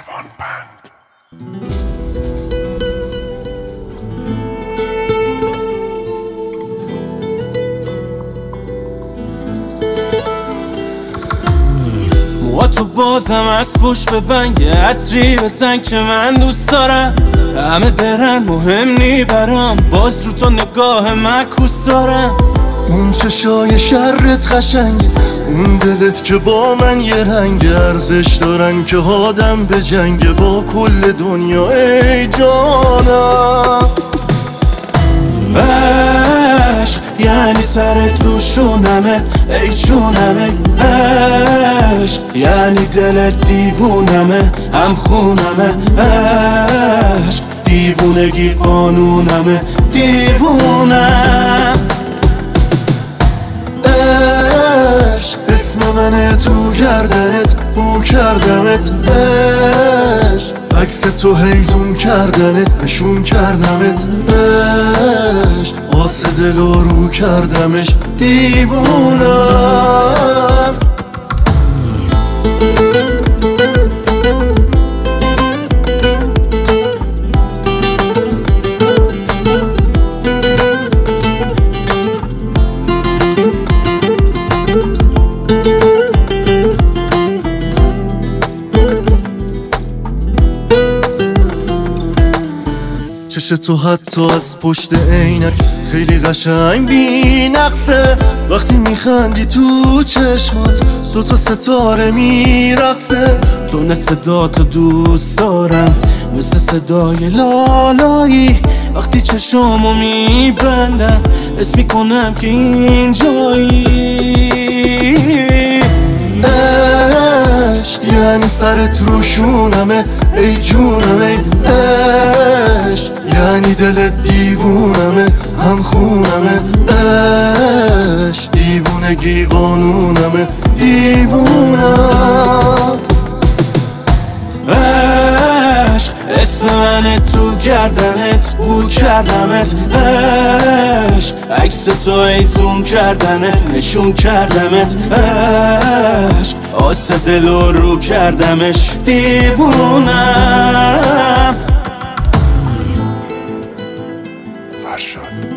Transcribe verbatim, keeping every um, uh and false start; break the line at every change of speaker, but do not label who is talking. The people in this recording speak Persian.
کاروان بند.
موها تو بازم از پشت به بنگ عطری بزن که من دوست دارم. همه برن مهم نی برام، باز رو تو نگاه معکوس دارم.
اون چشای شرت قشنگه، اون دلت که با من یه رنگ ارزش دارن که آدم به جنگ با کل دنیا. ای جانم
عشق یعنی سرت رو شونمه، ای جونمه. عشق یعنی دلت دیوونمه، هم خونمه. عشق دیوونگی قانونمه، دیوونم.
عشق اسم منه تو گردنت، بو کردمت. عشق عکس تو هیزون کردنت، نشون کردمت. عشق واسه دل رو کردمش دیوونم. چش تو حتی از پشت عینک خیلی قشنگ بی نقصه. وقتی میخندی تو چشمات دوتا ستاره میرقصه.
تون صداتو دوست دارم مثل صدای لالایی. وقتی چشامو میبندم حس میکنم که اینجایی.
عشق یعنی سرت رو شونمه، ای جونمه. عشق یعنی دلت دیوونمه، هم خونمه. عشق دیوونگی قانونمه، دیوونم.
عشق اسم منه تو گردنت، بو کردمت. عشق عکس تو ایزون کردنه، نشون کردمت. عشق آسه دل رو کردمش دیوونم.
فرشاد